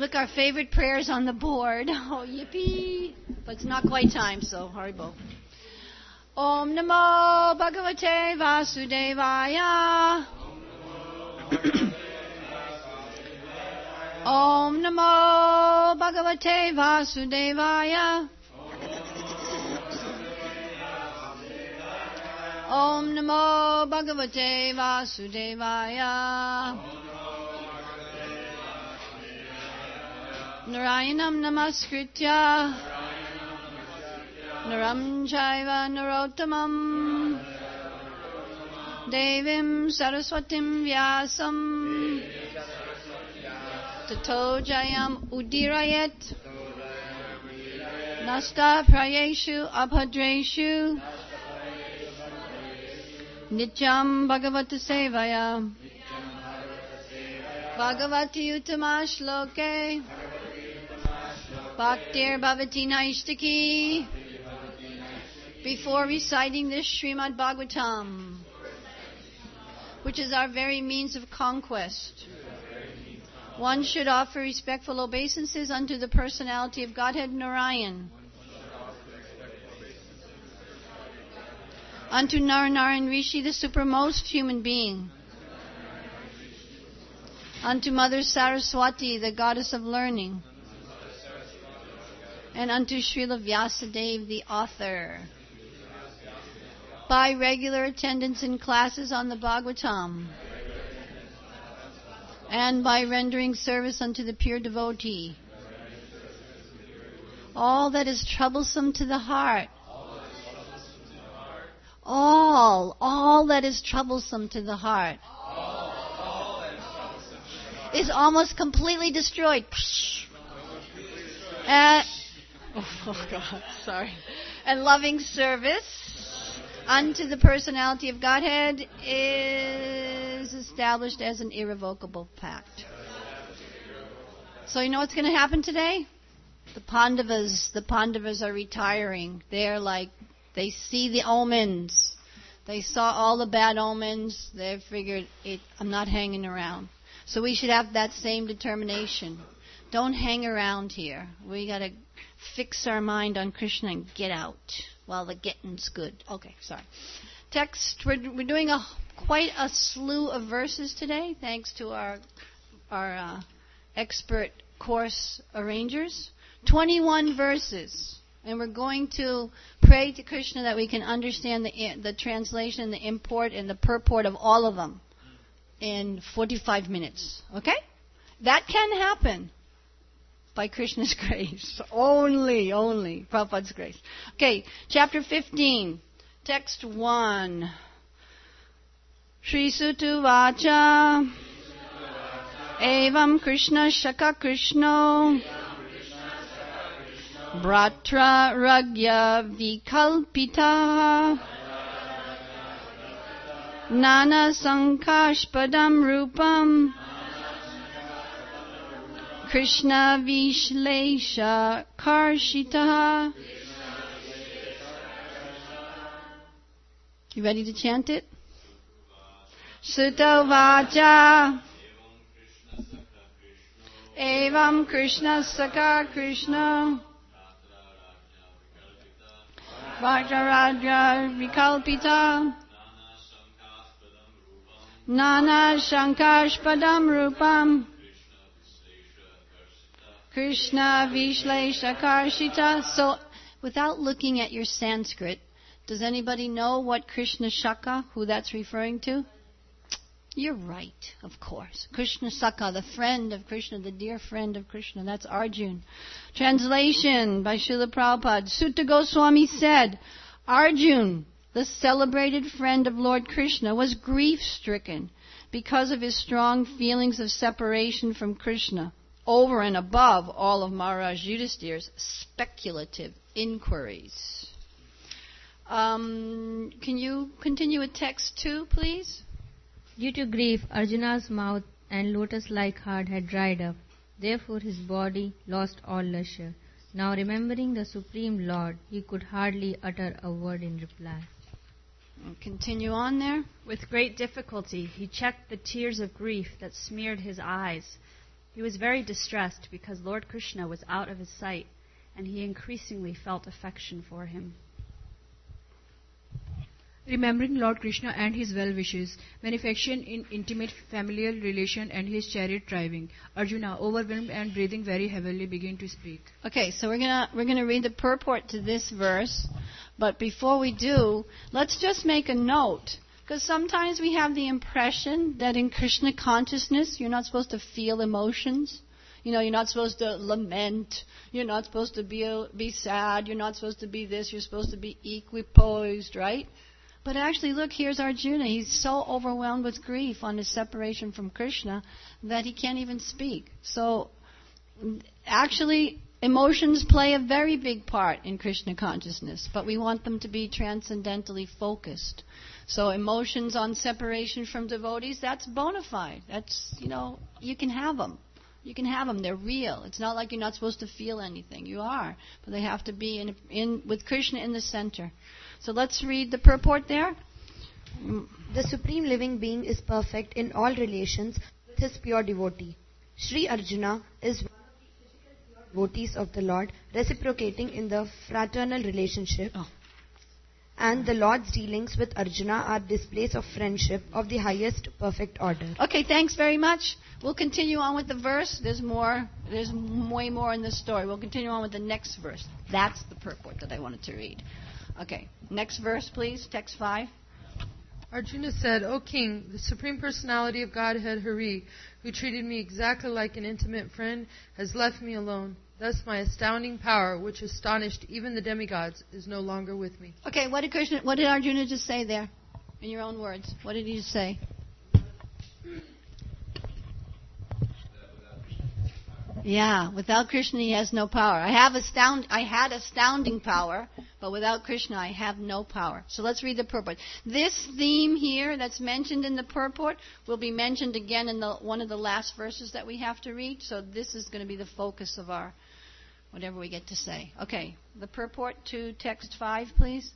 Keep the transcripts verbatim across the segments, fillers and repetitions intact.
Look, our favorite prayers on the board. Oh, yippee. But it's not quite time, so haribo. Om Namo Bhagavate Vasudevaya. Om Namo Bhagavate Vasudevaya. Om Namo Bhagavate Vasudevaya. Narayanam Namaskritya Naram Chaiva Narottamam Devim Saraswatim Vyasam Tato Jayam Udirayet Nasta Prayeshu Abhadreshu Nityam Bhagavata Sevaya Bhagavati Uttama Shloke Bhaktir Bhavati Naishtaki. Before reciting this Srimad Bhagavatam, which is our very means of conquest, one should offer respectful obeisances unto the personality of Godhead Narayan, unto Naranaran Rishi, the supremmost human being, unto Mother Saraswati, the goddess of learning, and unto Srila Vyasadeva, the author. By regular attendance in classes on the Bhagavatam, and by rendering service unto the pure devotee, all that is troublesome to the heart, all, all that is troublesome to the heart, is almost completely destroyed. And, oh God, sorry. And loving service unto the personality of Godhead is established as an irrevocable pact. So you know what's going to happen today? The Pandavas, the Pandavas are retiring. They're like, they see the omens. They saw all the bad omens. They figured, it, I'm not hanging around. So we should have that same determination. Don't hang around here. We got to fix our mind on Krishna and get out while the getting's good. Okay, sorry. Text, we're, we're doing a quite a slew of verses today, thanks to our our uh, expert course arrangers. twenty-one verses. And we're going to pray to Krishna that we can understand the the translation, the import, and the purport of all of them in forty-five minutes. Okay? That can happen. By Krishna's grace. Only, only. Prabhupada's grace. Okay, chapter fifteen. Text one. Shri Sutu Vacha. Evam Krishna Shaka Krishno. Bratra Ragya Vikalpita. Nana Sankashpadam Rupam. Krishna Vishlesha Karshita. You ready to chant it? Sutta Vacha. Evam Krishna Saka Krishna. Vajraradya Vikalpita. Nana Shankashpadam Rupam. Krishna Vishlesha Karshita. So, without looking at your Sanskrit, does anybody know what Krishna Shaka, who that's referring to? You're right, of course. Krishna Saka, the friend of Krishna, the dear friend of Krishna. That's Arjun. Translation by Srila Prabhupada. Sutta Goswami said, Arjun, the celebrated friend of Lord Krishna, was grief-stricken because of his strong feelings of separation from Krishna, over and above all of Maharaj Yudhisthira's speculative inquiries. Um, can you continue with text two, please? Due to grief, Arjuna's mouth and lotus-like heart had dried up. Therefore his body lost all leisure. Now remembering the Supreme Lord, he could hardly utter a word in reply. And continue on there. With great difficulty, he checked the tears of grief that smeared his eyes. He was very distressed because Lord Krishna was out of his sight, and he increasingly felt affection for him. Remembering Lord Krishna and his well-wishes, benefaction in intimate familial relation and his chariot driving, Arjuna, overwhelmed and breathing very heavily, began to speak. Okay, so we're gonna we're gonna read the purport to this verse, but before we do, let's just make a note, because sometimes we have the impression that in Krishna consciousness you're not supposed to feel emotions. You know, you're not supposed to lament. You're not supposed to be be sad. You're not supposed to be this. You're supposed to be equipoised, right? But actually, look, here's Arjuna. He's so overwhelmed with grief on his separation from Krishna that he can't even speak. So, actually, emotions play a very big part in Krishna consciousness, but we want them to be transcendentally focused. So, emotions on separation from devotees, that's bona fide. That's, you know, you can have them. You can have them. They're real. It's not like you're not supposed to feel anything. You are. But they have to be in, in with Krishna in the center. So let's read the purport there. The Supreme Living Being is perfect in all relations with his pure devotee. Sri Arjuna is one of the physical pure devotees of the Lord, reciprocating in the fraternal relationship. Oh. And the Lord's dealings with Arjuna are displays of friendship of the highest perfect order. Okay, thanks very much. We'll continue on with the verse. There's more. There's way more in this story. We'll continue on with the next verse. That's the purport that I wanted to read. Okay, next verse, please. Text five. Arjuna said, O King, the Supreme Personality of Godhead, Hari, who treated me exactly like an intimate friend, has left me alone. Thus my astounding power, which astonished even the demigods, is no longer with me. Okay, what did Krishna, what did Arjuna just say there? In your own words, what did he just say? Yeah, without Krishna he has no power. I have astound I had astounding power, but without Krishna I have no power. So let's read the purport. This theme here that's mentioned in the purport will be mentioned again in the one of the last verses that we have to read. So this is going to be the focus of our whatever we get to say. Okay, the purport to text five, please.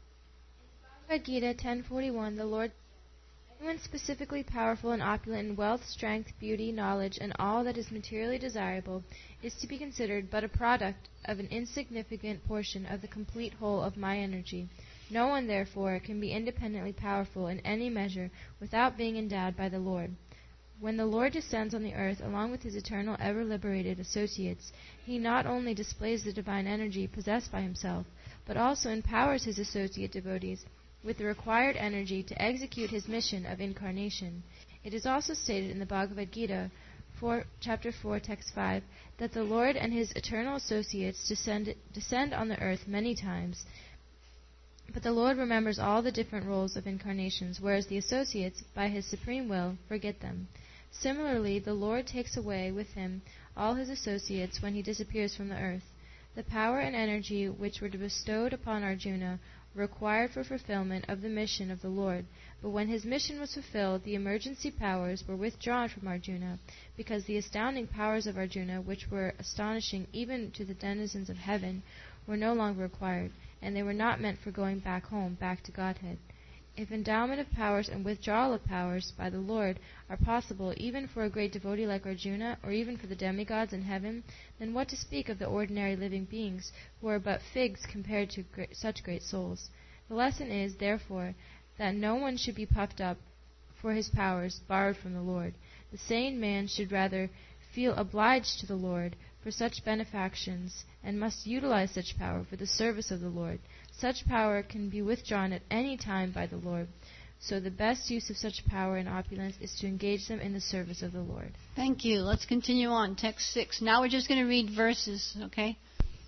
In Bhagavad Gita ten forty-one, the Lord, anyone specifically powerful and opulent in wealth, strength, beauty, knowledge, and all that is materially desirable, is to be considered but a product of an insignificant portion of the complete whole of my energy. No one, therefore, can be independently powerful in any measure without being endowed by the Lord. When the Lord descends on the earth along with his eternal, ever-liberated associates, he not only displays the divine energy possessed by himself, but also empowers his associate devotees with the required energy to execute his mission of incarnation. It is also stated in the Bhagavad Gita, four, chapter four, text five, that the Lord and his eternal associates descend, descend on the earth many times, but the Lord remembers all the different roles of incarnations, whereas the associates, by his supreme will, forget them. Similarly, the Lord takes away with him all his associates when he disappears from the earth. The power and energy which were bestowed upon Arjuna required for fulfillment of the mission of the Lord. But when his mission was fulfilled, the emergency powers were withdrawn from Arjuna, because the astounding powers of Arjuna, which were astonishing even to the denizens of heaven, were no longer required, and they were not meant for going back home, back to Godhead. If endowment of powers and withdrawal of powers by the Lord are possible even for a great devotee like Arjuna, or even for the demigods in heaven, then what to speak of the ordinary living beings, who are but figs compared to great, such great souls? The lesson is, therefore, that no one should be puffed up for his powers borrowed from the Lord. The sane man should rather feel obliged to the Lord for such benefactions, and must utilize such power for the service of the Lord. Such power can be withdrawn at any time by the Lord. So the best use of such power and opulence is to engage them in the service of the Lord. Thank you. Let's continue on. Text six. Now we're just going to read verses, okay?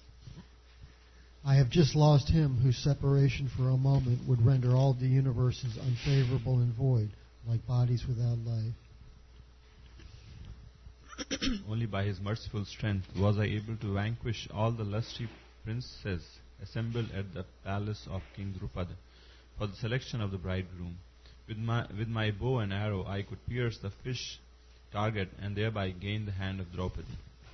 I have just lost him whose separation for a moment would render all the universes unfavorable and void, like bodies without life. Only by his merciful strength was I able to vanquish all the lusty princes assembled at the palace of King Drupada for the selection of the bridegroom. With my, with my bow and arrow I could pierce the fish target and thereby gain the hand of Draupadi.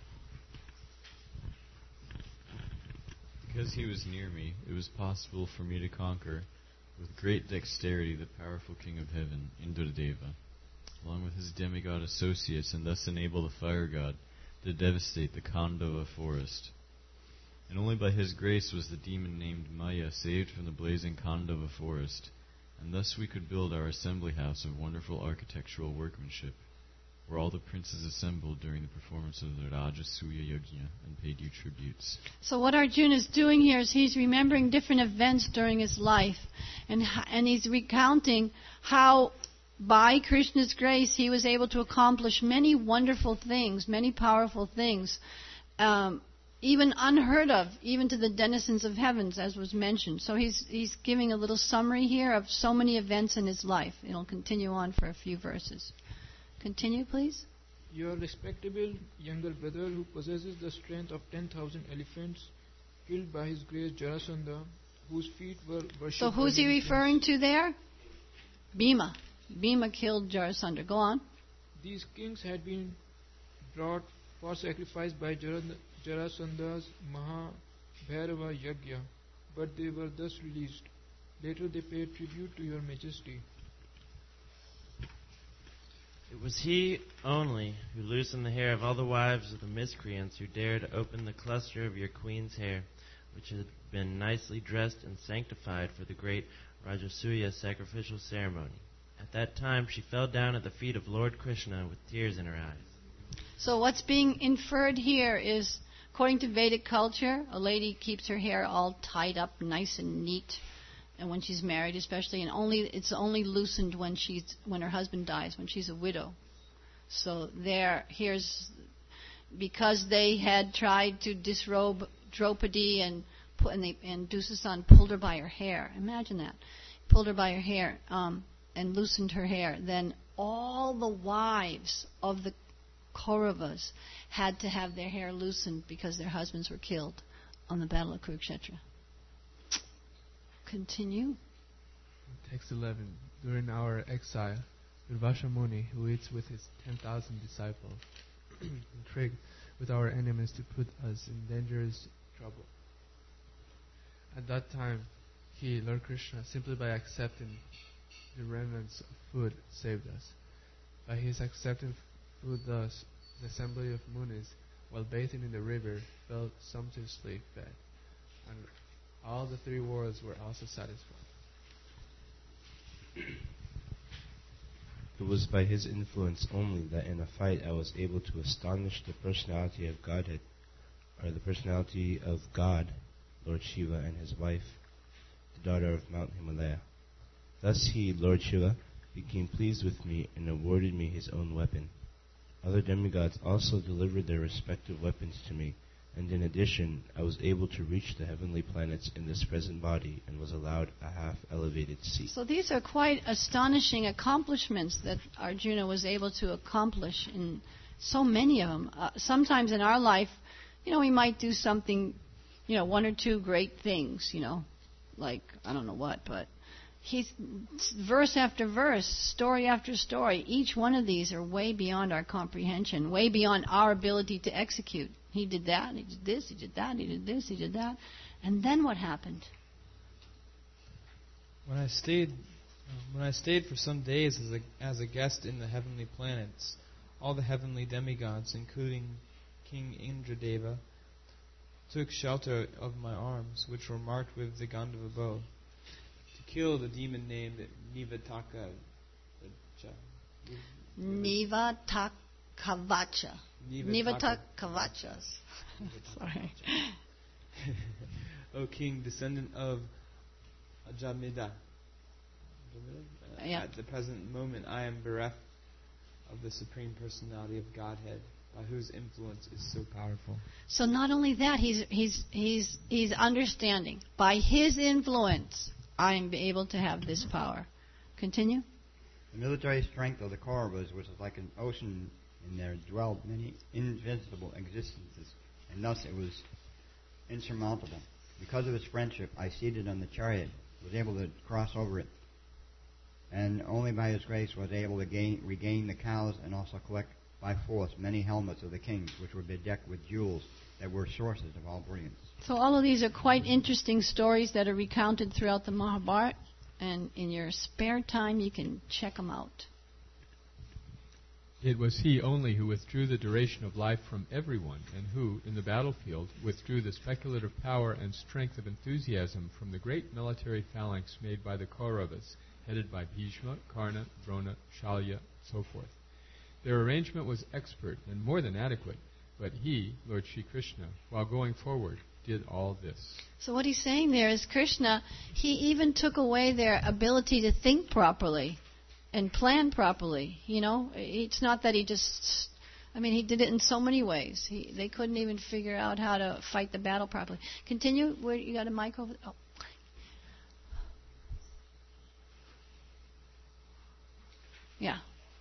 Because he was near me, it was possible for me to conquer with great dexterity the powerful king of heaven, Indradeva. along with his demigod associates, and thus enable the fire god to devastate the Khandava forest. And only by his grace was the demon named Maya saved from the blazing Khandava forest, and thus we could build our assembly house of wonderful architectural workmanship, where all the princes assembled during the performance of the Rajasuya Yajna and paid you tributes. So what Arjuna is doing here is he's remembering different events during his life, and and he's recounting how by Krishna's grace he was able to accomplish many wonderful things, many powerful things, um, even unheard of, even to the denizens of heavens, as was mentioned. So he's he's giving a little summary here of so many events in his life. It'll continue on for a few verses. Continue, please. Your respectable younger brother, who possesses the strength of ten thousand elephants, killed by his grace Jarasandha, whose feet were worshipped. So who's he referring to there? Bhima. Bhima killed Jarasandha. Go on. These kings had been brought for sacrifice by Jarasandha's Mahabhairava Yajna, but they were thus released. Later they paid tribute to your majesty. It was he only who loosened the hair of all the wives of the miscreants who dared to open the cluster of your queen's hair, which had been nicely dressed and sanctified for the great Rajasuya sacrificial ceremony. At that time she fell down at the feet of Lord Krishna with tears in her eyes. So what's being inferred here is, according to Vedic culture, a lady keeps her hair all tied up nice and neat, and when she's married especially, and only it's only loosened when she's when her husband dies, when she's a widow. So there, here's because they had tried to disrobe Draupadi and and, they, and Dusasan pulled her by her hair. Imagine that, pulled her by her hair um, and loosened her hair. Then all the wives of the Kauravas had to have their hair loosened because their husbands were killed on the Battle of Kurukshetra. Continue. Text eleven. During our exile, Durvasha Muni, who eats with his ten thousand disciples, intrigued with our enemies to put us in dangerous trouble. At that time, he, Lord Krishna, simply by accepting the remnants of food, saved us. By his accepting food thus, the assembly of Munis, while bathing in the river, felt sumptuously fed, and all the three worlds were also satisfied. It was by his influence only that in a fight I was able to astonish the personality of Godhead, or the personality of God, Lord Shiva, and his wife, the daughter of Mount Himalaya. Thus he, Lord Shiva, became pleased with me and awarded me his own weapon. Other demigods also delivered their respective weapons to me, and in addition, I was able to reach the heavenly planets in this present body and was allowed a half-elevated seat. So these are quite astonishing accomplishments that Arjuna was able to accomplish, in so many of them. Uh, sometimes in our life, you know, we might do something, you know, one or two great things, you know, like, I don't know what, but he's verse after verse, story after story. Each one of these are way beyond our comprehension, way beyond our ability to execute. He did that, he did this, he did that, he did this, he did that. And then what happened? When I stayed, um, when I stayed for some days as a as a guest in the heavenly planets, all the heavenly demigods, including King Indradeva, took shelter of my arms, which were marked with the Gandhava bow, to kill the demon named Nivataka. Nivatakavacha. Nivatakavachas. Sorry. O King, descendant of Ajamida. Yeah. At the present moment, I am bereft of the Supreme Personality of Godhead, by whose influence is so powerful. So not only that, he's he's he's he's understanding. By his influence, I am able to have this power. Continue. The military strength of the Kauravas was like an ocean, and there dwelled many invincible existences, and thus it was insurmountable. Because of his friendship, I seated on the chariot, was able to cross over it, and only by his grace was I able to gain, regain the cows and also collect by force many helmets of the kings, which were bedecked with jewels that were sources of all brilliance. So all of these are quite interesting stories that are recounted throughout the Mahabharata, and in your spare time you can check them out. It was he only who withdrew the duration of life from everyone, and who, in the battlefield, withdrew the speculative power and strength of enthusiasm from the great military phalanx made by the Kauravas, headed by Bhishma, Karna, Drona, Shalya, so forth. Their arrangement was expert and more than adequate, but he, Lord Shri Krishna, while going forward, did all this. So what he's saying there is Krishna, he even took away their ability to think properly and plan properly. You know, it's not that he just, I mean, he did it in so many ways. He, they couldn't even figure out how to fight the battle properly. Continue. Where you got a mic over? Oh. Yeah.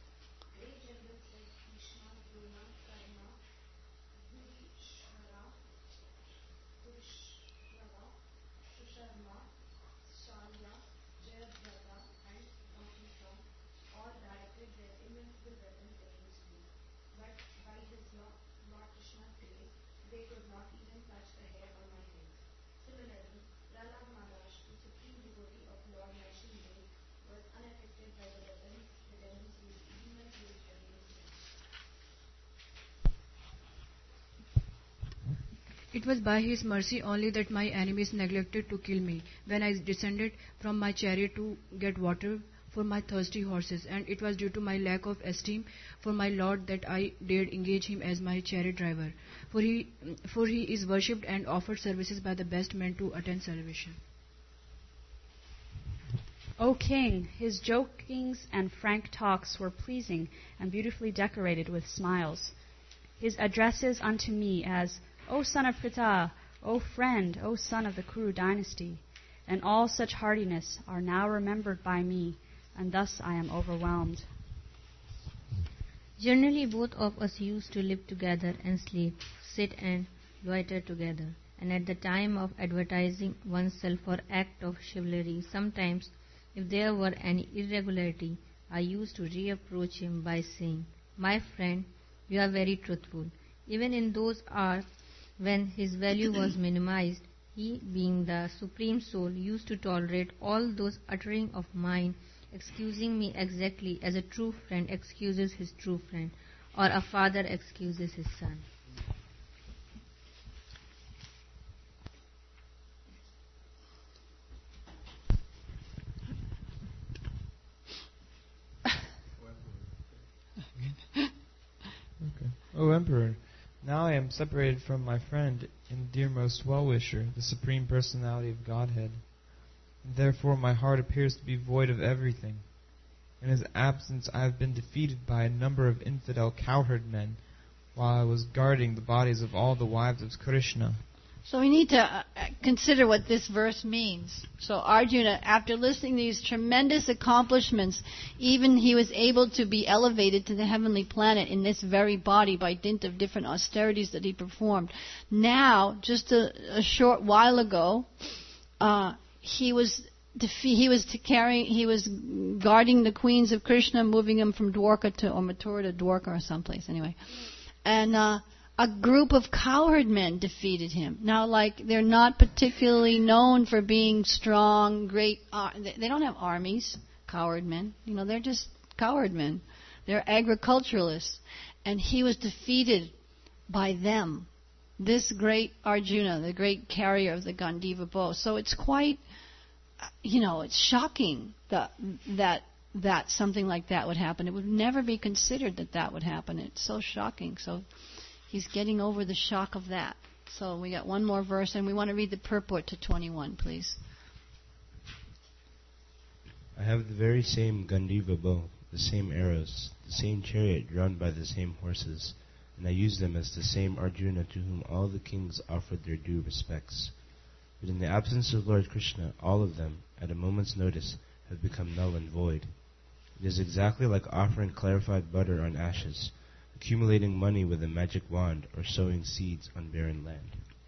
It was by his mercy only that my enemies neglected to kill me when I descended from my chariot to get water for my thirsty horses, and it was due to my lack of esteem for my Lord that I dared engage him as my chariot driver, for he, for he is worshipped and offered services by the best men to attain salvation. O king, his jokings and frank talks were pleasing and beautifully decorated with smiles. His addresses unto me as, O son of Pritha, O friend, O son of the Kuru dynasty, and all such heartiness are now remembered by me, and thus I am overwhelmed. Generally, both of us used to live together and sleep, sit and loiter together, and at the time of advertising oneself for act of chivalry, sometimes, if there were any irregularity, I used to reapproach him by saying, My friend, you are very truthful. Even in those hours when his value was minimized, he, being the Supreme Soul, used to tolerate all those uttering of mine, excusing me exactly as a true friend excuses his true friend, or a father excuses his son. Okay. O Emperor, now I am separated from my friend and dearmost well-wisher, the Supreme Personality of Godhead. And therefore my heart appears to be void of everything. In his absence I have been defeated by a number of infidel cowherd men, while I was guarding the bodies of all the wives of Krishna. So we need to uh, consider what this verse means. So Arjuna, after listening to these tremendous accomplishments, even he was able to be elevated to the heavenly planet in this very body by dint of different austerities that he performed. Now, just a, a short while ago, uh, he was defe- he was to carry he was guarding the queens of Krishna, moving them from Dwarka to or Mathura to Dwarka or someplace anyway, and. Uh, A group of cowherd men defeated him. Now, like, they're not particularly known for being strong, great. Uh, they, they don't have armies, cowherd men. You know, they're just cowherd men. They're agriculturalists. And he was defeated by them. This great Arjuna, the great carrier of the Gandiva bow. So it's quite, you know, it's shocking that that that something like that would happen. It would never be considered that that would happen. It's so shocking. So he's getting over the shock of that. So we got one more verse, and we want to read the purport to twenty-one, please. I have the very same Gandiva bow, the same arrows, the same chariot drawn by the same horses, and I use them as the same Arjuna to whom all the kings offered their due respects. But in the absence of Lord Krishna, all of them, at a moment's notice, have become null and void. It is exactly like offering clarified butter on ashes, accumulating money with a magic wand, or sowing seeds on barren land.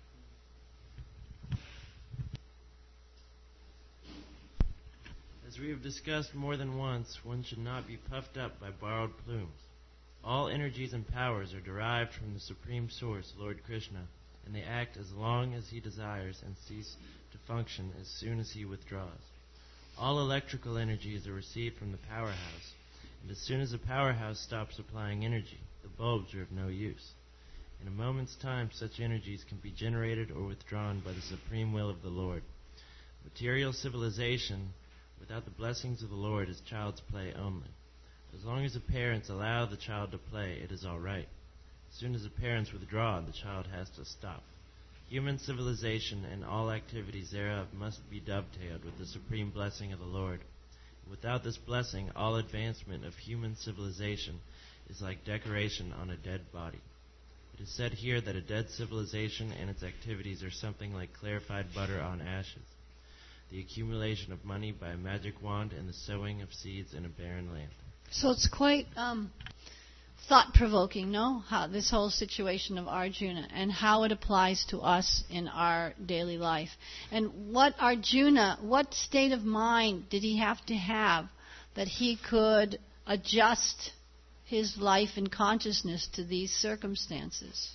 As we have discussed more than once, one should not be puffed up by borrowed plumes. All energies and powers are derived from the Supreme Source, Lord Krishna, and they act as long as he desires and cease to function as soon as he withdraws. All electrical energies are received from the powerhouse, And as soon as a powerhouse stops supplying energy, the bulbs are of no use. In a moment's time, such energies can be generated or withdrawn by the supreme will of the Lord. Material civilization, without the blessings of the Lord, is child's play only. As long as the parents allow the child to play, it is all right. As soon as the parents withdraw, the child has to stop. Human civilization and all activities thereof must be dovetailed with the supreme blessing of the Lord. Without this blessing, all advancement of human civilization is like decoration on a dead body. It is said here that a dead civilization and its activities are something like clarified butter on ashes, the accumulation of money by a magic wand and the sowing of seeds in a barren land. So it's quite um, thought-provoking, no? How this whole situation of Arjuna and how it applies to us in our daily life. And what Arjuna, what state of mind did he have to have that he could adjust his life and consciousness to these circumstances?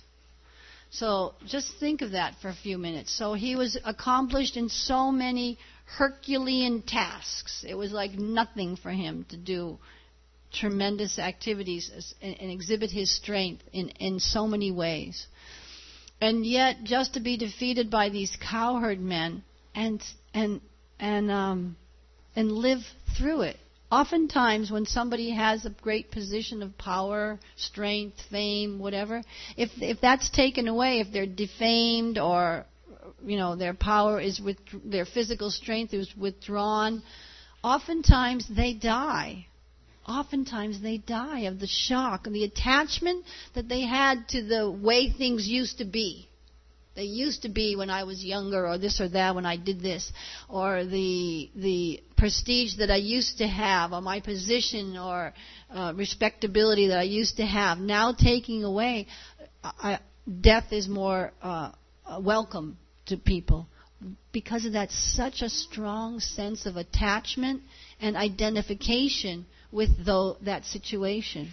So just think of that for a few minutes. So he was accomplished in so many Herculean tasks. It was like nothing for him to do tremendous activities and, and exhibit his strength in, in so many ways. And yet, just to be defeated by these cowherd men and and and um, and live through it. Oftentimes, when somebody has a great position of power, strength, fame, whatever, if if that's taken away, if they're defamed or you know their power is with their physical strength is withdrawn, oftentimes they die. Oftentimes they die of the shock and the attachment that they had to the way things used to be. They used to be when I was younger, or this or that when I did this, or the the prestige that I used to have, or my position or uh, respectability that I used to have. Now taking away, I, death is more uh, welcome to people because of that such a strong sense of attachment and identification with the, that situation.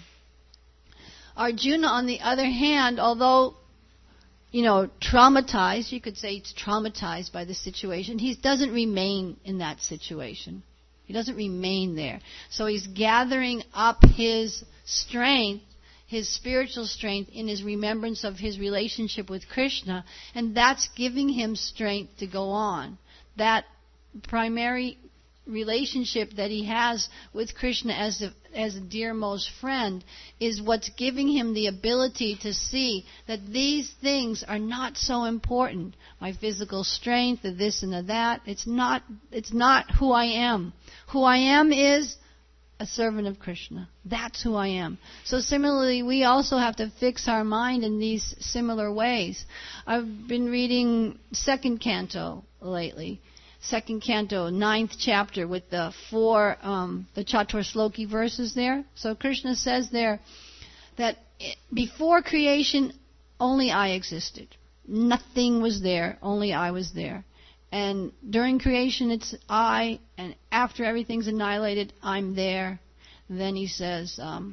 Arjuna, on the other hand, although you know, traumatized, you could say he's traumatized by the situation, he doesn't remain in that situation. He doesn't remain there. So he's gathering up his strength, his spiritual strength, in his remembrance of his relationship with Krishna, and that's giving him strength to go on. That primary relationship that he has with Krishna as a, as a dearmost friend is what's giving him the ability to see that these things are not so important. My physical strength, the this and the that, it's not, it's not who I am. Who I am is a servant of Krishna. That's who I am. So similarly, we also have to fix our mind in these similar ways. I've been reading second canto lately. Second canto, ninth chapter, with the four, um, the Chatur Sloki verses there. So Krishna says there that before creation, only I existed. Nothing was there, only I was there. And during creation, it's I, and after everything's annihilated, I'm there. Then he says, um,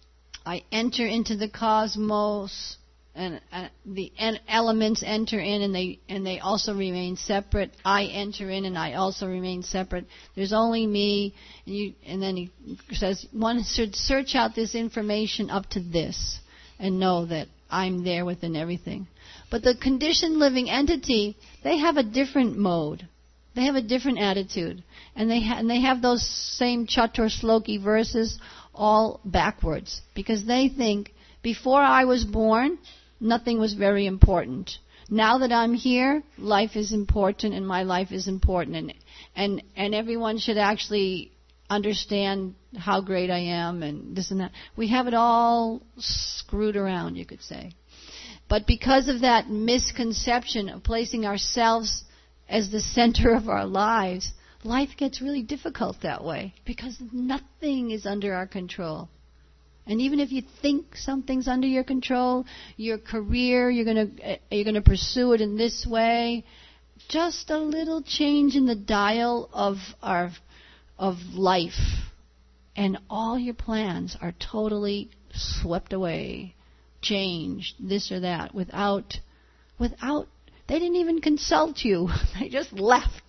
I enter into the cosmos, and uh, the en- elements enter in, and they and they also remain separate. I enter in, and I also remain separate. There's only me, and you. And then he says, one should search out this information up to this, and know that I'm there within everything. But the conditioned living entity, they have a different mode. They have a different attitude, and they ha- and they have those same Chatur Sloki verses all backwards, because they think before I was born, nothing was very important. Now that I'm here, life is important, and my life is important, and and and everyone should actually understand how great I am, and this and that. We have it all screwed around, you could say. But because of that misconception of placing ourselves as the center of our lives, life gets really difficult that way, because nothing is under our control. And even if you think something's under your control, your career, you're going to you're going to pursue it in this way, just a little change in the dial of our of life, and all your plans are totally swept away, changed, this or that, without without they didn't even consult you. They just left.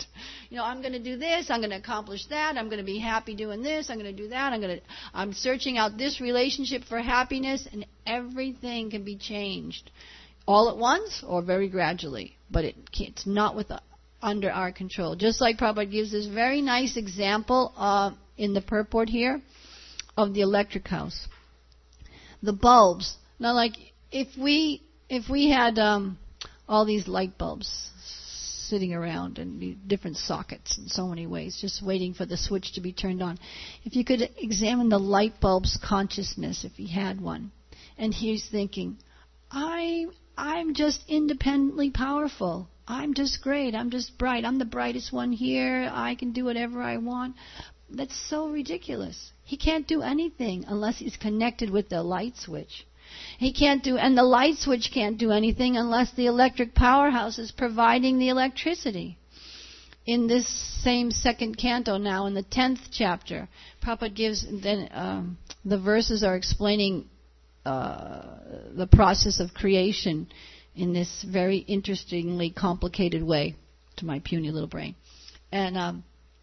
you know, I'm going to do this, I'm going to accomplish that, I'm going to be happy doing this, I'm going to do that, I'm going to, I'm searching out this relationship for happiness, and everything can be changed all at once or very gradually. But it, it's not with the, under our control. Just like Prabhupada gives this very nice example uh, in the purport here of the electric house. The bulbs. Now, like, if we if we had um, all these light bulbs sitting around in different sockets in so many ways, just waiting for the switch to be turned on. If you could examine the light bulb's consciousness, if he had one, and he's thinking, I, I'm just independently powerful. I'm just great. I'm just bright. I'm the brightest one here. I can do whatever I want. That's so ridiculous. He can't do anything unless he's connected with the light switch. He can't do, and the light switch can't do anything unless the electric powerhouse is providing the electricity. In this same second canto now, in the tenth chapter, Prabhupada gives, then um, the verses are explaining uh, the process of creation in this very interestingly complicated way to my puny little brain. And um,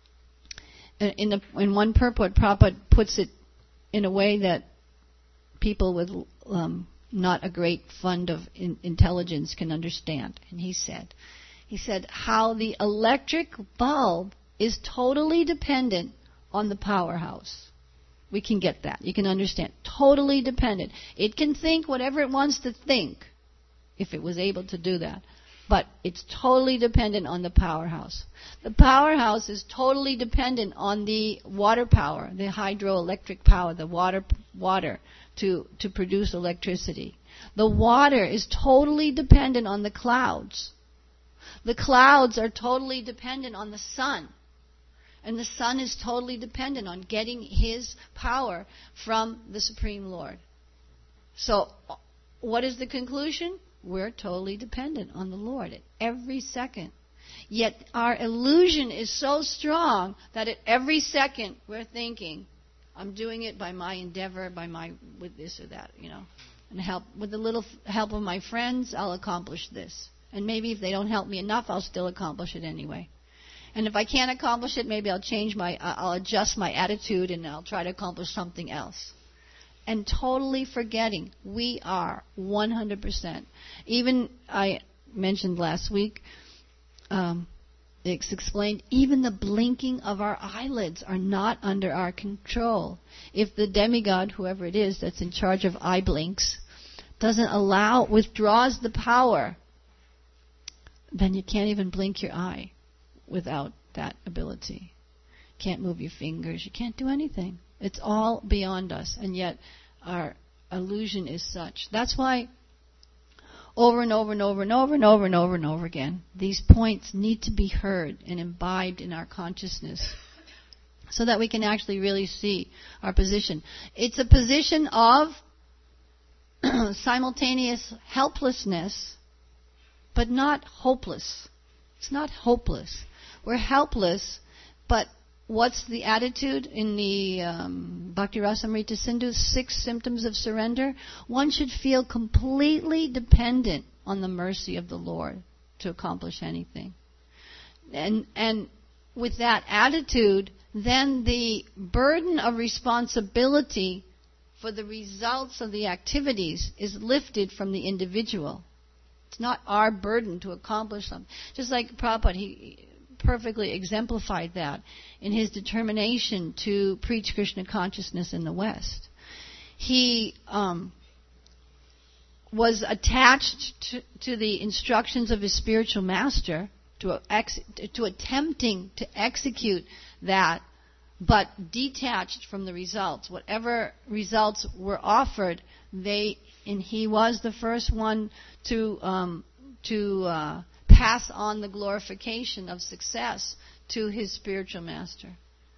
in, the, in one purport, Prabhupada puts it in a way that people with um, not a great fund of in, intelligence can understand. And he said, he said how the electric bulb is totally dependent on the powerhouse. We can get that. You can understand. Totally dependent. It can think whatever it wants to think, if it was able to do that. But it's totally dependent on the powerhouse. The powerhouse is totally dependent on the water power, the hydroelectric power, the water water to, to produce electricity. The water is totally dependent on the clouds. The clouds are totally dependent on the sun. And the sun is totally dependent on getting his power from the Supreme Lord. So, what is the conclusion? We're totally dependent on the Lord at every second. Yet our illusion is so strong that at every second we're thinking, I'm doing it by my endeavor, by my, with this or that, you know. And help, with a little help of my friends, I'll accomplish this. And maybe if they don't help me enough, I'll still accomplish it anyway. And if I can't accomplish it, maybe I'll change my, I'll adjust my attitude and I'll try to accomplish something else. And totally forgetting we are one hundred percent. Even I mentioned last week, um, it's explained, even the blinking of our eyelids are not under our control. If the demigod, whoever it is that's in charge of eye blinks, doesn't allow, withdraws the power, then you can't even blink your eye without that ability. Can't move your fingers. You can't do anything. It's all beyond us, and yet our illusion is such. That's why over and over and over and over and over and over and over again, these points need to be heard and imbibed in our consciousness so that we can actually really see our position. It's a position of simultaneous helplessness, but not hopeless. It's not hopeless. We're helpless, but what's the attitude in the um, Bhakti Rasamrita Sindhu, six symptoms of surrender? One should feel completely dependent on the mercy of the Lord to accomplish anything. And, and with that attitude, then the burden of responsibility for the results of the activities is lifted from the individual. It's not our burden to accomplish something. Just like Prabhupada, he perfectly exemplified that in his determination to preach Krishna consciousness in the West. He um, was attached to, to the instructions of his spiritual master, to, ex, to attempting to execute that, but detached from the results. Whatever results were offered, they and he was the first one to um, to uh, pass on the glorification of success to his spiritual master.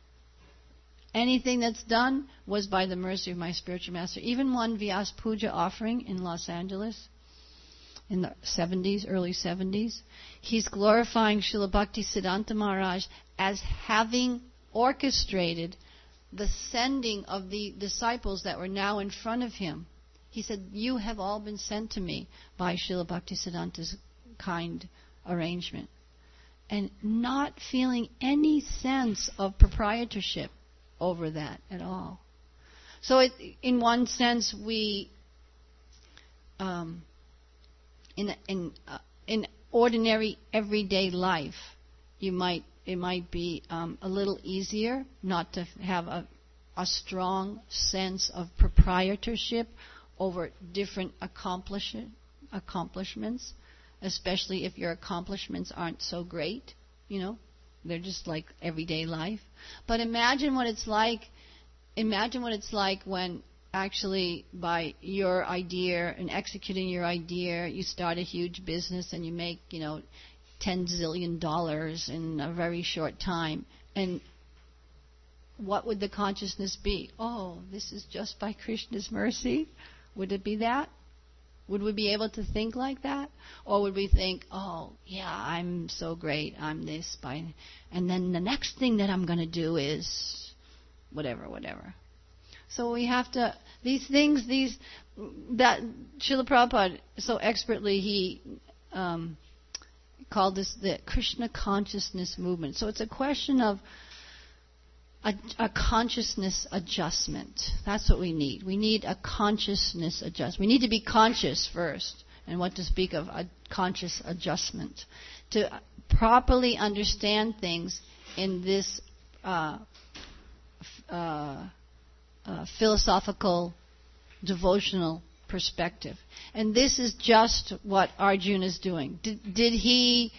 Anything that's done was by the mercy of my spiritual master. Even one Vyas Puja offering in Los Angeles in the seventies, early seventies, he's glorifying Srila Bhakti Siddhanta Maharaj as having orchestrated the sending of the disciples that were now in front of him. He said, you have all been sent to me by Srila Bhakti Siddhanta's kind arrangement. and not feeling any sense of proprietorship over that at all. So it, in one sense, we, um, in in uh, in ordinary everyday life, you might it might be um, a little easier not to have a a strong sense of proprietorship over different accomplish- accomplishments, especially if your accomplishments aren't so great, you know, they're just like everyday life. But imagine what it's like, imagine what it's like when actually by your idea and executing your idea, you start a huge business and you make, you know, ten zillion dollars in a very short time. And what would the consciousness be? Oh, this is just by Krishna's mercy? Would it be that? Would we be able to think like that? Or would we think, oh, yeah, I'm so great, I'm this, by, and then the next thing that I'm going to do is whatever, whatever. So we have to, these things, these, that, Srila Prabhupada, so expertly, he um, called this the Krishna consciousness movement. So it's a question of A, a consciousness adjustment. That's what we need. We need a consciousness adjustment. We need to be conscious first, and what to speak of a conscious adjustment. To properly understand things in this uh, f- uh, uh, philosophical, devotional perspective. And this is just what Arjuna is doing. Did, did he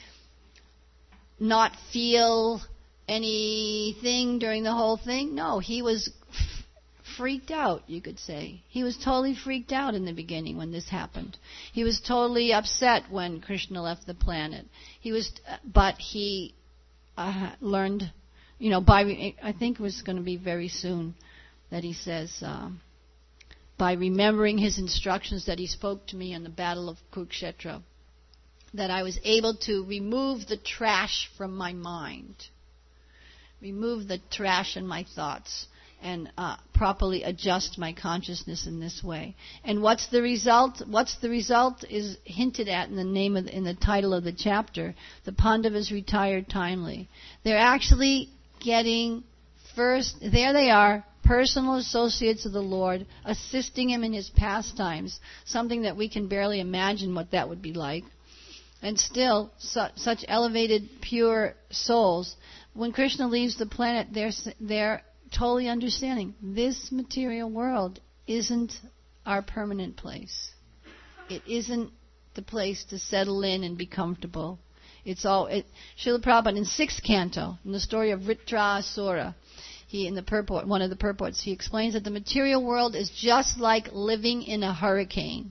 not feel anything during the whole thing? No, he was f- freaked out, you could say. He was totally freaked out in the beginning when this happened. He was totally upset when Krishna left the planet. He was, uh, but he uh, learned, you know, by, re- I think it was going to be very soon that he says, um, by remembering his instructions that he spoke to me on the Battle of Kurukshetra, that I was able to remove the trash from my mind. Remove the trash in my thoughts and uh, properly adjust my consciousness in this way. And what's the result? What's the result is hinted at in the name of the, in the title of the chapter. The Pandavas retired timely. They're actually getting first. There they are, personal associates of the Lord, assisting him in his pastimes. Something that we can barely imagine what that would be like. And still, su- such elevated, pure souls. When Krishna leaves the planet, they're they're totally understanding this material world isn't our permanent place. It isn't the place to settle in and be comfortable. It's all. It, Srila Prabhupada in sixth canto, in the story of Vritrasura, he in the purport, one of the purports, he explains that the material world is just like living in a hurricane.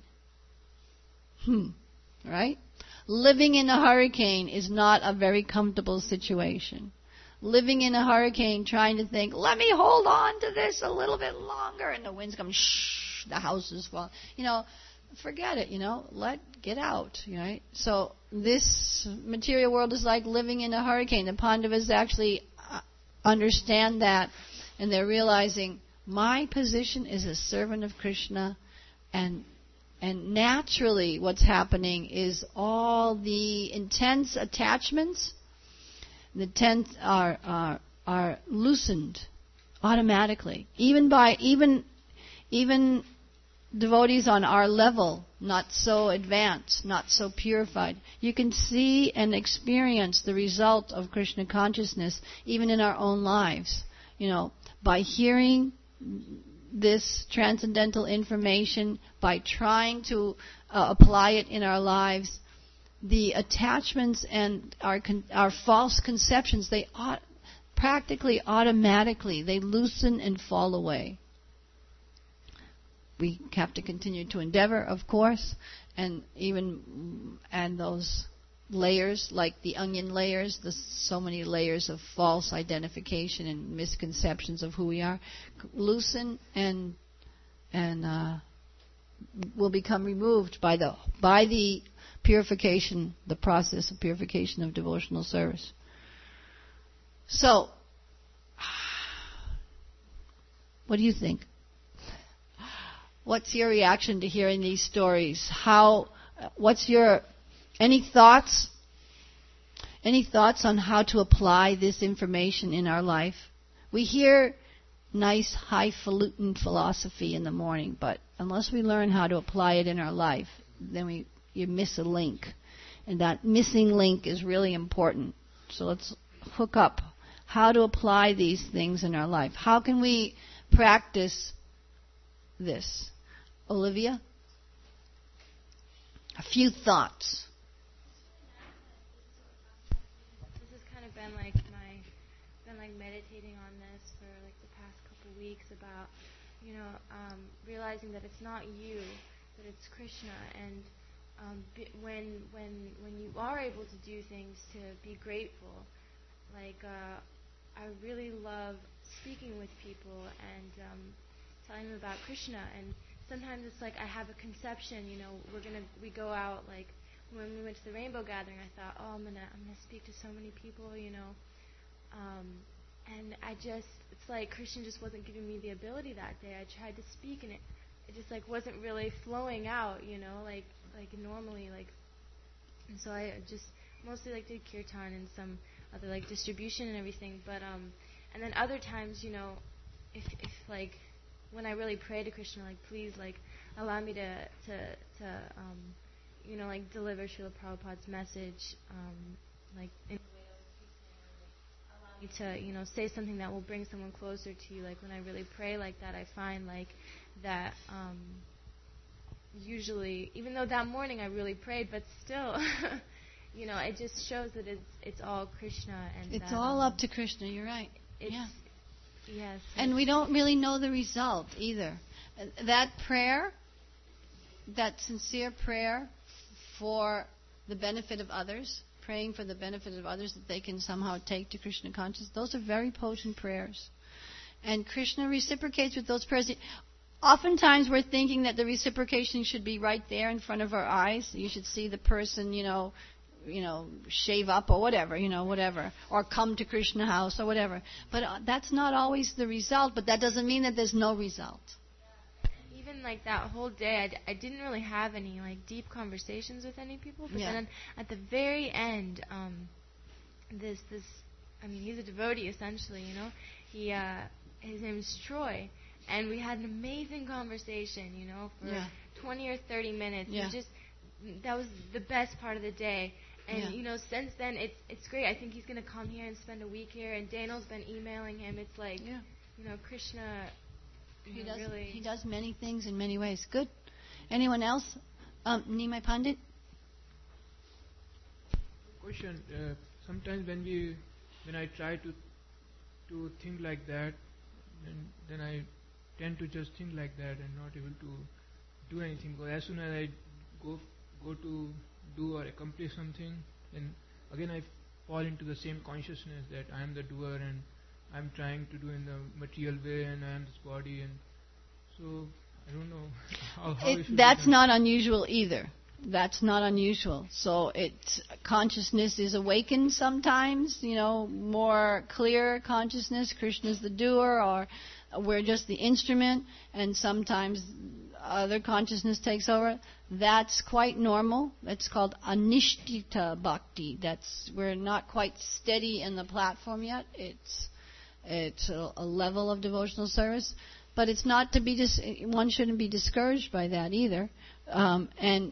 Hmm. Right? Living in a hurricane is not a very comfortable situation. Living in a hurricane, trying to think, let me hold on to this a little bit longer, and the wind's coming, shh, the house is falling. You know, forget it, you know, let, get out, right? So this material world is like living in a hurricane. The Pandavas actually understand that, and they're realizing, my position is a servant of Krishna, and and naturally what's happening is all the intense attachments, the tenth are, are are loosened automatically. Even by even even devotees on our level, not so advanced, not so purified, you can see and experience the result of Krishna consciousness even in our own lives. You know, by hearing this transcendental information, by trying to uh, apply it in our lives, the attachments and our con- our false conceptions, they ought, practically automatically, they loosen and fall away. We have to continue to endeavor, of course, and even and those layers, like the onion layers, the so many layers of false identification and misconceptions of who we are, loosen and and uh, will become removed by the by the purification, the process of purification of devotional service. So, what do you think? What's your reaction to hearing these stories? How? What's your any thoughts? Any thoughts on how to apply this information in our life? We hear nice, highfalutin philosophy in the morning, but unless we learn how to apply it in our life, then we you miss a link. And that missing link is really important. So let's hook up how to apply these things in our life. How can we practice this? Olivia? A few thoughts. This has kind of been like my, been like meditating on this for like the past couple weeks about, you know, um, realizing that it's not you, that it's Krishna, and um, b- when when when you are able to do things, to be grateful. Like uh, I really love speaking with people and um, telling them about Krishna, and sometimes it's like I have a conception, you know, we're gonna we go out, like when we went to the Rainbow Gathering, I thought, oh, I'm gonna I'm gonna speak to so many people, you know, um, and I just it's like Krishna just wasn't giving me the ability that day. I tried to speak and it it just like wasn't really flowing out, you know, like like normally, like, and so I just mostly like did kirtan and some other like distribution and everything, but um, and then other times, you know, if if like when I really pray to Krishna, like, please, like, allow me to, to, to um, you know, like, deliver Srila Prabhupada's message, um, like, in a way that allow me to, you know, say something that will bring someone closer to you. Like, when I really pray like that, I find, like, that um, usually, even though that morning I really prayed, but still, you know, it just shows that it's it's all Krishna. And It's that, all um, up to Krishna, you're right. It's, Yeah. Yes. And we don't really know the result either. Uh, That prayer, that sincere prayer for the benefit of others, praying for the benefit of others that they can somehow take to Krishna consciousness, those are very potent prayers. And Krishna reciprocates with those prayers. Oftentimes we're thinking that the reciprocation should be right there in front of our eyes. You should see the person, you know, you know, shave up or whatever, you know, whatever, or come to Krishna house or whatever. But uh, that's not always the result, but that doesn't mean that there's no result. Even like that whole day, I, d- I didn't really have any like deep conversations with any people. But Yeah. then at the very end, um, this this, I mean, he's a devotee essentially, you know. He uh, his name is Troy, and we had an amazing conversation, you know, for Yeah. twenty or thirty minutes. Yeah. And just that was the best part of the day. And Yeah. you know, since then it's it's great. I think he's going to come here and spend a week here. And Daniel's been emailing him. It's like, Yeah. you know, Krishna. You He know, does, really. he does many things in many ways. Good. Anyone else? Um, Nimai Pandit? Question. Uh, sometimes when we, when I try to, to think like that, then, then I tend to just think like that and not able to do anything. Because as soon as I go go to do or accomplish something, then again I fall into the same consciousness that I am the doer and I'm trying to do in the material way and I am this body, and so I don't know how, how it It, should be that's done. not unusual either. That's not unusual. So it's consciousness is awakened sometimes, you know, more clear consciousness. Krishna's the doer, or we're just the instrument, and sometimes other consciousness takes over. That's quite normal. It's called anishtita bhakti. That's we're not quite steady in the platform yet. It's it's a, a level of devotional service, but it's not to be dis- one shouldn't be discouraged by that either. Um, and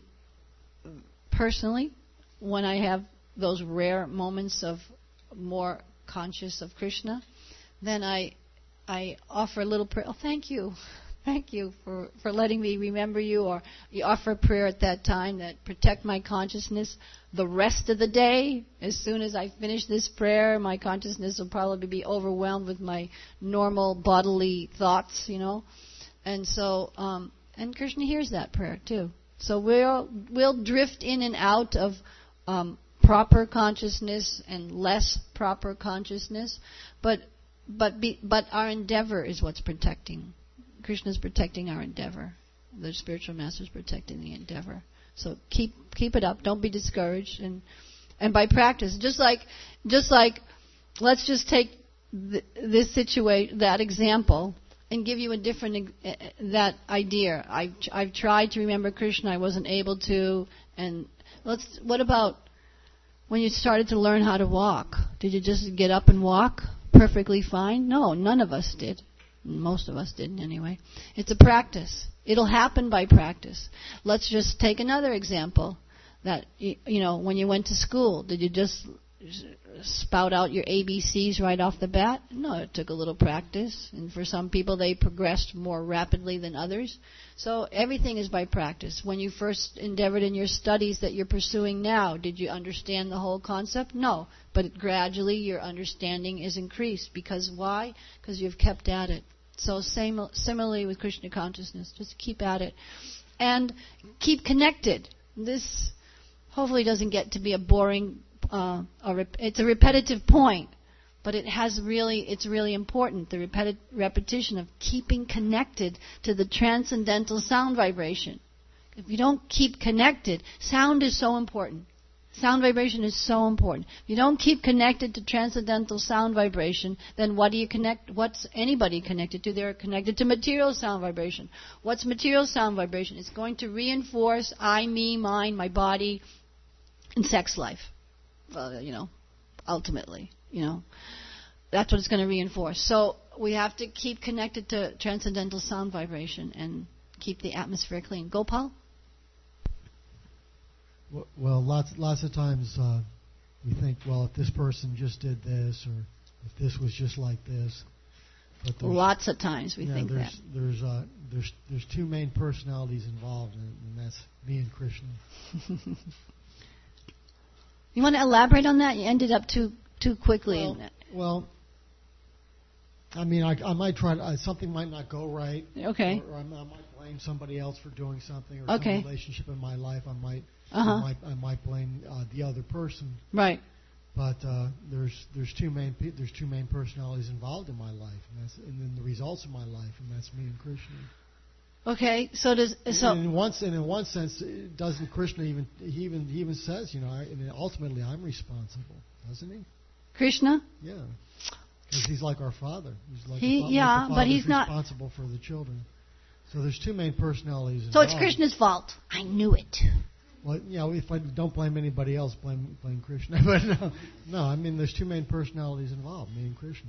personally, when I have those rare moments of more conscious of Krishna, then I I offer a little prayer. Oh, thank you. Thank you for, for letting me remember you, or you offer a prayer at that time that protect my consciousness. The rest of the day, as soon as I finish this prayer, my consciousness will probably be overwhelmed with my normal bodily thoughts, you know. And so, um, and Krishna hears that prayer too. So we'll we'll drift in and out of um, proper consciousness and less proper consciousness, but but be, but our endeavor is what's protecting. Krishna's protecting our endeavor. The spiritual master's protecting the endeavor. So keep keep it up. Don't be discouraged. And and by practice, just like just like, let's just take th- this situation, that example, and give you a different uh, that idea. I've I've tried to remember Krishna. I wasn't able to. And let's. What about when you started to learn how to walk? Did you just get up and walk perfectly fine? No, none of us did. Most of us didn't anyway. It's a practice. It'll happen by practice. Let's just take another example. That, you know, when you went to school, did you just spout out your A B Cs right off the bat? No, it took a little practice. And for some people, they progressed more rapidly than others. So everything is by practice. When you first endeavored in your studies that you're pursuing now, did you understand the whole concept? No. But gradually your understanding is increased. Because why? Because you've kept at it. So same, similarly with Krishna consciousness, just keep at it. And keep connected. This hopefully doesn't get to be a boring, uh, a rep- it's a repetitive point, but it has really, it's really important, the repeti- repetition of keeping connected to the transcendental sound vibration. If you don't keep connected, sound is so important. Sound vibration is so important. If you don't keep connected to transcendental sound vibration, then what do you connect? What's anybody connected to? They're connected to material sound vibration. What's material sound vibration? It's going to reinforce I, me, mine, my body, and sex life. Well, you know, ultimately, you know, that's what it's going to reinforce. So we have to keep connected to transcendental sound vibration and keep the atmosphere clean. Gopal? Well, lots lots of times uh, we think, well, if this person just did this, or if this was just like this. But lots of times we yeah, think there's, that. There's uh, there's there's two main personalities involved, and, and that's me and Krishna. You want to elaborate on that? You ended up too too quickly. Well, well I mean, I, I might try to, uh, something might not go right. Okay. Or, or I, I might blame somebody else for doing something, or okay. some relationship in my life. I might. Uh-huh. I might, I might blame uh, the other person. Right. But uh, there's there's two main pe- there's two main personalities involved in my life, and that's and then the results of my life, and that's me and Krishna. Okay, so does so and in one and in one sense, doesn't Krishna even he even he even says, you know, I, and ultimately I'm responsible, doesn't he? Krishna? Yeah, because he's like our father. He's like he, a, yeah, like but he's not responsible for the children. So there's two main personalities involved. So it's Krishna's fault. I knew it. Well, you know, if I don't blame anybody else, blame blame Krishna. But no, no, I mean, there's two main personalities involved, me and Krishna.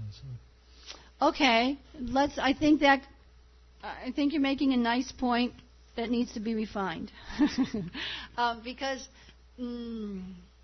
So. Okay, let's. I think that. I think you're making a nice point that needs to be refined, um, because, mm,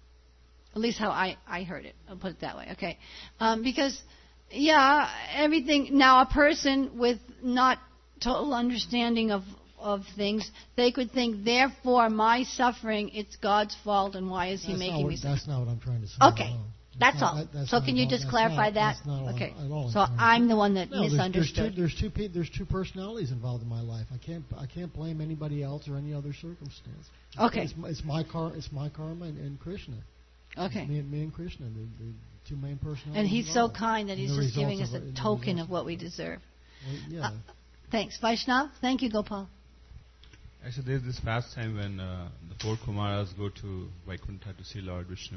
at least how I, I heard it. I'll put it that way. Okay, um, because, yeah, everything. Now, a person with not total understanding of. of things, they could think, therefore, my suffering, it's God's fault, and why is that's He making what, me suffer? That's not what I'm trying to say. Okay, that's, that's not, all. that, that's so can you just clarify not, that? That's not okay. All, all so I'm, I'm the one that no, misunderstood. There's, there's, two, there's two there's two personalities involved in my life. I can't I can't blame anybody else or any other circumstance. Okay. It's, it's my car. It's my karma and, and Krishna. Okay. Me, me and Krishna, the, the two main personalities. And He's involved. so kind that He's just giving us a it, token of what we deserve. Well, yeah. Uh, thanks, Vaishnav. Thank you, Gopal. Actually, there's this pastime when uh, the four Kumaras go to Vaikuntha to see Lord Vishnu,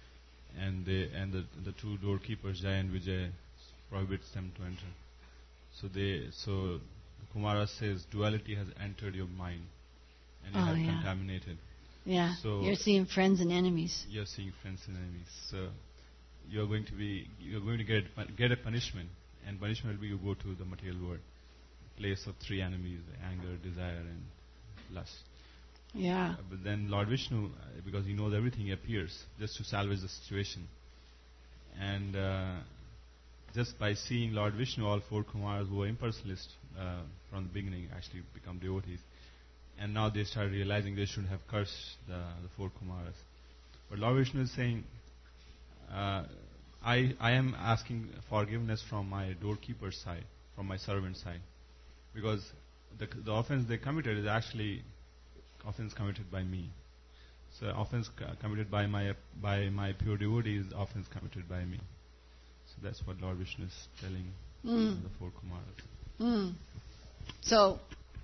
and they and the the two doorkeepers Jai and Vijay prohibits them to enter. So they so the Kumara says duality has entered your mind, and you oh, have yeah. contaminated. Yeah. So you're seeing friends and enemies. You're seeing friends and enemies. So you're going to be you're going to get get a punishment, and punishment will be you go to the material world, place of three enemies: anger, desire, and lust. Yeah. Uh, but then Lord Vishnu, uh, because he knows everything, he appears just to salvage the situation. And uh, just by seeing Lord Vishnu, all four Kumaras who were impersonalists uh, from the beginning actually become devotees. And now they start realizing they should have cursed the, the four Kumaras. But Lord Vishnu is saying, uh, I, I am asking forgiveness from my doorkeeper's side, from my servant side. Because The, the offense they committed is actually offense committed by me. So offense c- committed by my by my pure devotee is offense committed by me. So that's what Lord Vishnu is telling mm. the four Kumaras. Mm. So,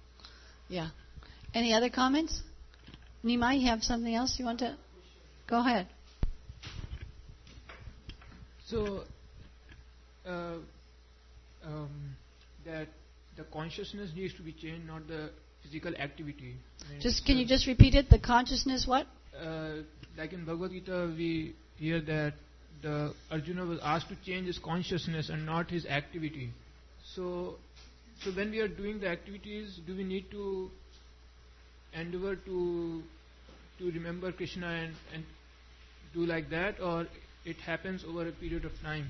yeah. Any other comments? Nima, you have something else you want to? Go ahead. So, uh, um, that the consciousness needs to be changed, not the physical activity. I mean just can you just repeat it? The consciousness what? uh, like in Bhagavad Gita, we hear that the Arjuna was asked to change his consciousness and not his activity. So, so when we are doing the activities, do we need to endeavor to to remember Krishna and, and do like that, or it happens over a period of time?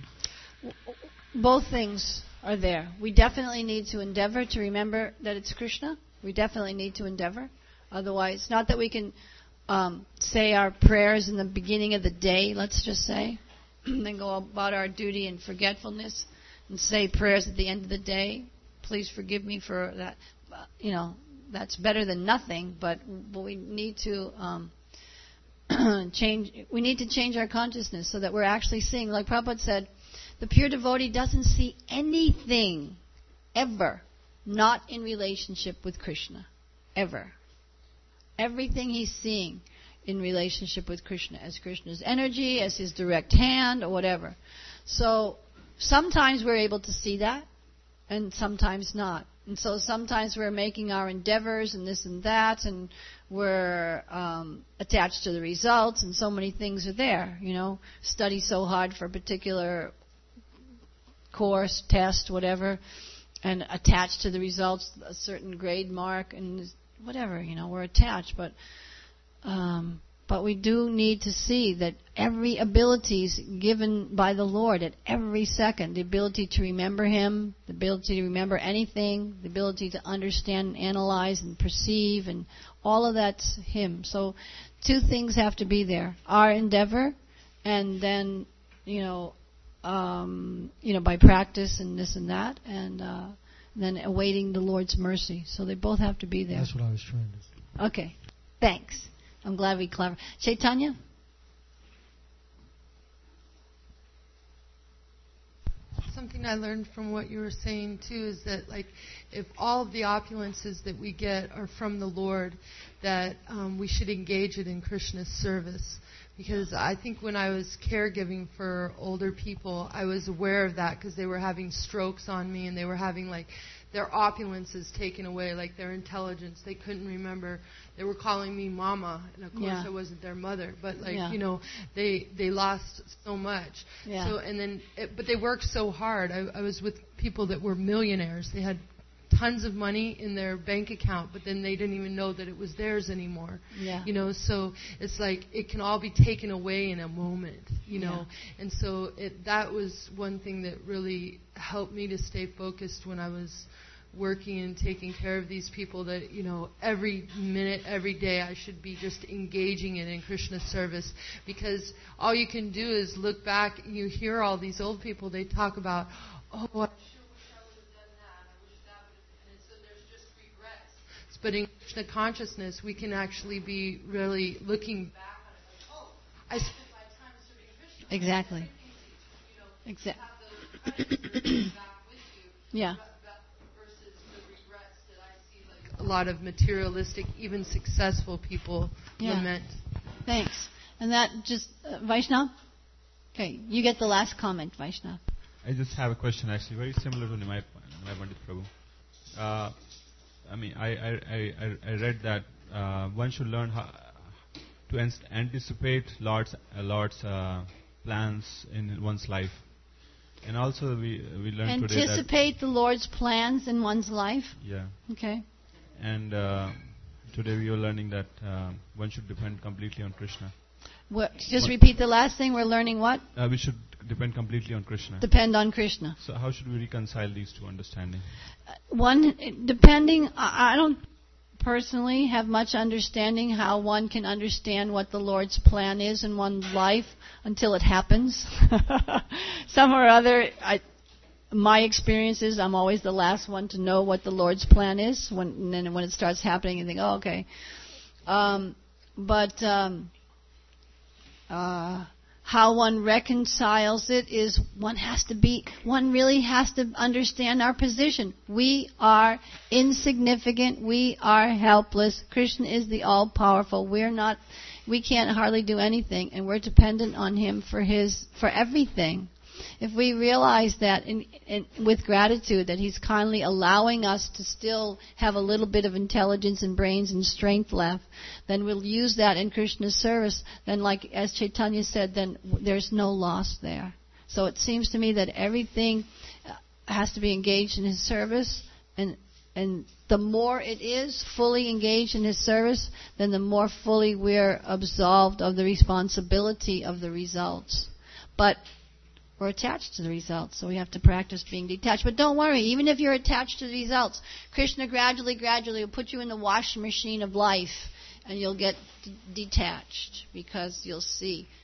Both things are there. We definitely need to endeavor to remember that it's Krishna. We definitely need to endeavor. Otherwise, not that we can um, say our prayers in the beginning of the day, let's just say, and then go about our duty in forgetfulness and say prayers at the end of the day. Please forgive me for that. Uh, you know, that's better than nothing, but, but we need to um, change. We need to change our consciousness so that we're actually seeing, like Prabhupada said, the pure devotee doesn't see anything ever not in relationship with Krishna. Ever. Everything he's seeing in relationship with Krishna, as Krishna's energy, as his direct hand, or whatever. So sometimes we're able to see that, and sometimes not. And so sometimes we're making our endeavors and this and that, and we're um, attached to the results, and so many things are there. You know, study so hard for a particular course, test, whatever, and attached to the results a certain grade mark and whatever, you know, we're attached. But um, but we do need to see that every ability is given by the Lord at every second. The ability to remember Him, the ability to remember anything, the ability to understand and analyze and perceive, and all of that's Him. So two things have to be there. Our endeavor, and then, you know, Um, you know, by practice and this and that, and uh, then awaiting the Lord's mercy. So they both have to be there. That's what I was trying to say. Okay, thanks. I'm glad we clever. Chaitanya? Something I learned from what you were saying too is that, like, if all of the opulences that we get are from the Lord, that um, we should engage it in Krishna's service. Because I think when I was caregiving for older people, I was aware of that because they were having strokes on me, and they were having, like, their opulences taken away, like their intelligence. They couldn't remember. They were calling me mama, and of course Yeah. I wasn't their mother. But, like, Yeah. you know, they they lost so much. Yeah. So and then, it, but they worked so hard. I, I was with people that were millionaires. They had tons of money in their bank account, but then they didn't even know that it was theirs anymore. Yeah. You know, so it's like it can all be taken away in a moment, you know. Yeah. And so it that was one thing that really helped me to stay focused when I was working and taking care of these people, that, you know, every minute, every day I should be just engaging it in Krishna service, because all you can do is look back. You hear all these old people, they talk about, oh, but in Krishna consciousness, we can actually be really looking back on it, like, oh, I spent my time serving Krishna. Exactly. Exactly. Yeah. Versus the regrets that I see, like, a lot of materialistic, even successful people Yeah. lament. Thanks. And that just, uh, Vaishnav? Okay, you get the last comment, Vaishnav. I just have a question, actually, very similar to Nimai Pandit Prabhu. Uh, I mean, I, I, I, I read that uh, one should learn how to ans- anticipate Lord's, uh, Lord's uh, plans in one's life. And also we we learned today that... Anticipate the Lord's plans in one's life? Yeah. Okay. And uh, today we were learning that uh, one should depend completely on Krishna. What, just What- repeat the last thing. We're learning what? Uh, we should depend completely on Krishna. Depend on Krishna. So how should we reconcile these two understandings? One, depending, I I don't personally have much understanding how one can understand what the Lord's plan is in one's life until it happens. Some or other, I, my experience is I'm always the last one to know what the Lord's plan is. When, and then when it starts happening, you think, oh, okay. Um, but um, uh, how one reconciles it is one has to be, one really has to understand our position. We are insignificant. We are helpless. Krishna is the all-powerful. We're not, we can't hardly do anything, and we're dependent on Him for His, for everything. if we realize that in, in, with gratitude that He's kindly allowing us to still have a little bit of intelligence and brains and strength left, then we'll use that in Krishna's service. Then, like as Chaitanya said, then there's no loss there. So it seems to me that everything has to be engaged in His service, and and the more it is fully engaged in His service, then the more fully we're absolved of the responsibility of the results. But we're attached to the results, so we have to practice being detached. But don't worry, even if you're attached to the results, Krishna gradually, gradually will put you in the washing machine of life, and you'll get d- detached, because you'll see